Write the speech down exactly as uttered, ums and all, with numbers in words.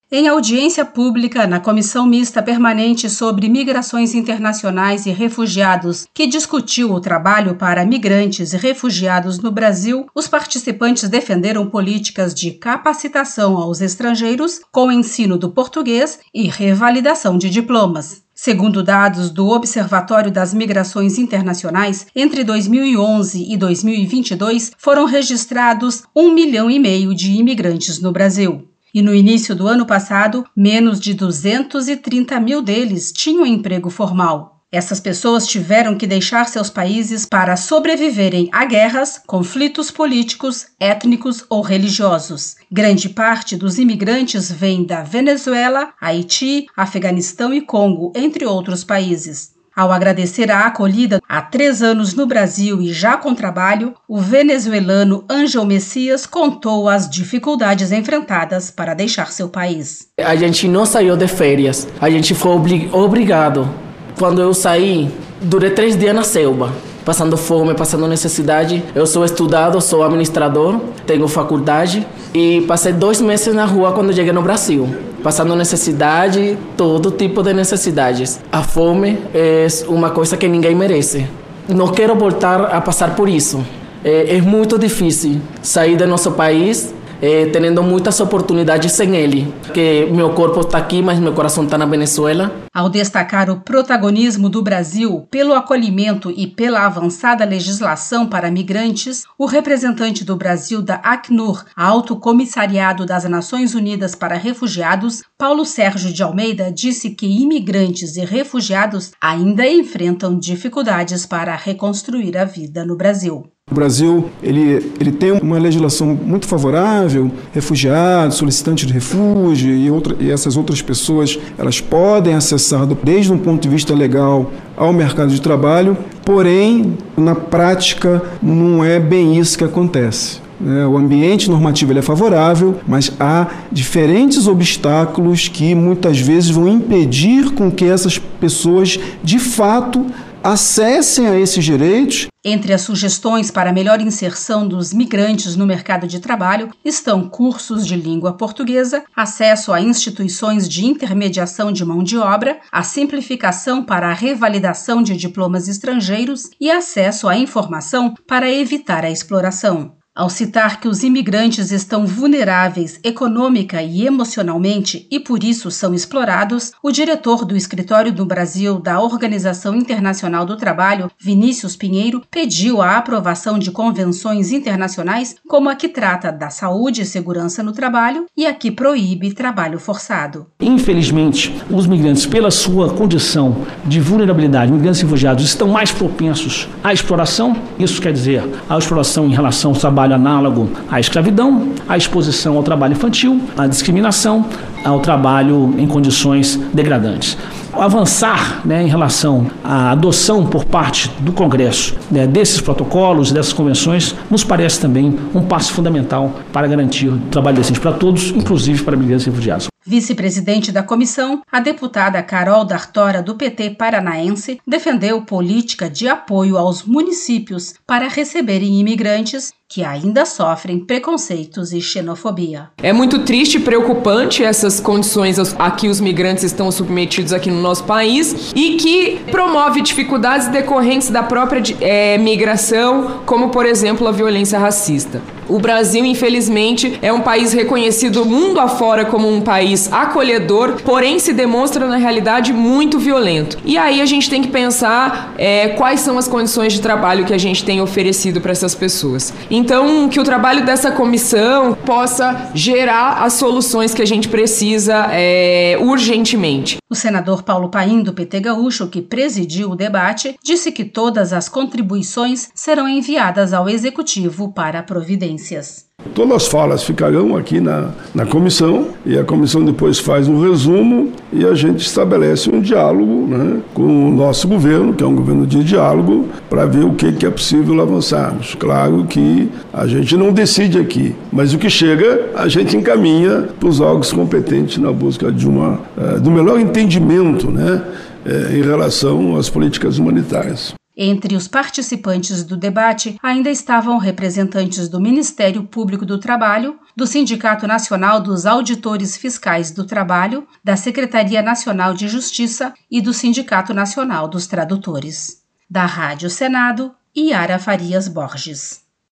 Em audiência pública na Comissão Mista Permanente sobre Migrações Internacionais e Refugiados, que discutiu o trabalho para migrantes e refugiados no Brasil, os participantes defenderam políticas de capacitação aos estrangeiros com ensino do português e revalidação de diplomas. Segundo dados do Observatório das Migrações Internacionais, entre dois mil e onze e dois mil e vinte e dois foram registrados um milhão e meio de imigrantes no Brasil. E no início do ano passado, menos de duzentos e trinta mil deles tinham emprego formal. Essas pessoas tiveram que deixar seus países para sobreviverem a guerras, conflitos políticos, étnicos ou religiosos. Grande parte dos imigrantes vem da Venezuela, Haiti, Afeganistão e Congo, entre outros países. Ao agradecer a acolhida há três anos no Brasil e já com trabalho, o venezuelano Ângel Messias contou as dificuldades enfrentadas para deixar seu país. A gente não saiu de férias, a gente foi oblig- obrigado. Quando eu saí, durei três dias na selva, passando fome, passando necessidade. Eu sou estudado, sou administrador, tenho faculdade e passei dois meses na rua quando cheguei no Brasil, passando necessidade, todo tipo de necessidades. A fome é uma coisa que ninguém merece. Não quero voltar a passar por isso. É, é muito difícil sair do nosso país, é, tendo muitas oportunidades sem ele. Que meu corpo está aqui, mas meu coração está na Venezuela. Ao destacar o protagonismo do Brasil pelo acolhimento e pela avançada legislação para migrantes, o representante do Brasil da Acnur, Alto Comissariado das Nações Unidas para Refugiados, Paulo Sérgio de Almeida, disse que imigrantes e refugiados ainda enfrentam dificuldades para reconstruir a vida no Brasil. O Brasil ele, ele tem uma legislação muito favorável, refugiados, solicitantes de refúgio e, outra, e essas outras pessoas elas podem acessar desde um ponto de vista legal ao mercado de trabalho, porém, na prática, não é bem isso que acontece. O ambiente normativo ele é favorável, mas há diferentes obstáculos que muitas vezes vão impedir com que essas pessoas, de fato, acessem a esses direitos. Entre as sugestões para a melhor inserção dos migrantes no mercado de trabalho estão cursos de língua portuguesa, acesso a instituições de intermediação de mão de obra, a simplificação para a revalidação de diplomas estrangeiros e acesso à informação para evitar a exploração. Ao citar que os imigrantes estão vulneráveis econômica e emocionalmente e por isso são explorados, o diretor do Escritório do Brasil da Organização Internacional do Trabalho, Vinícius Pinheiro, pediu a aprovação de convenções internacionais como a que trata da saúde e segurança no trabalho e a que proíbe trabalho forçado. Infelizmente, os migrantes, pela sua condição de vulnerabilidade, migrantes e refugiados, estão mais propensos à exploração. Isso quer dizer, à exploração em relação ao trabalho análogo à escravidão, à exposição ao trabalho infantil, à discriminação, ao trabalho em condições degradantes. Avançar né, em relação à adoção por parte do Congresso né, desses protocolos, dessas convenções, nos parece também um passo fundamental para garantir o trabalho decente para todos, inclusive para migrantes e refugiados. Vice-presidente da comissão, a deputada Carol D'Artora, do P T paranaense, defendeu política de apoio aos municípios para receberem imigrantes que ainda sofrem preconceitos e xenofobia. É muito triste e preocupante essas condições a que os migrantes estão submetidos aqui no nosso país e que promove dificuldades decorrentes da própria é, migração, como, por exemplo, a violência racista. O Brasil, infelizmente, é um país reconhecido mundo afora como um país acolhedor, porém se demonstra, na realidade, muito violento. E aí a gente tem que pensar é, quais são as condições de trabalho que a gente tem oferecido para essas pessoas. Então, que o trabalho dessa comissão possa gerar as soluções que a gente precisa é, urgentemente. O senador Paulo Paim, do P T Gaúcho, que presidiu o debate, disse que todas as contribuições serão enviadas ao Executivo para providências. Todas as falas ficarão aqui na, na comissão e a comissão depois faz um resumo e a gente estabelece um diálogo né, com o nosso governo, que é um governo de diálogo, para ver o que, que é possível avançarmos. Claro que a gente não decide aqui, mas o que chega a gente encaminha para os órgãos competentes na busca de uma, uh, do melhor entendimento né, uh, em relação às políticas humanitárias. Entre os participantes do debate ainda estavam representantes do Ministério Público do Trabalho, do Sindicato Nacional dos Auditores Fiscais do Trabalho, da Secretaria Nacional de Justiça e do Sindicato Nacional dos Tradutores. Da Rádio Senado, Yara Farias Borges.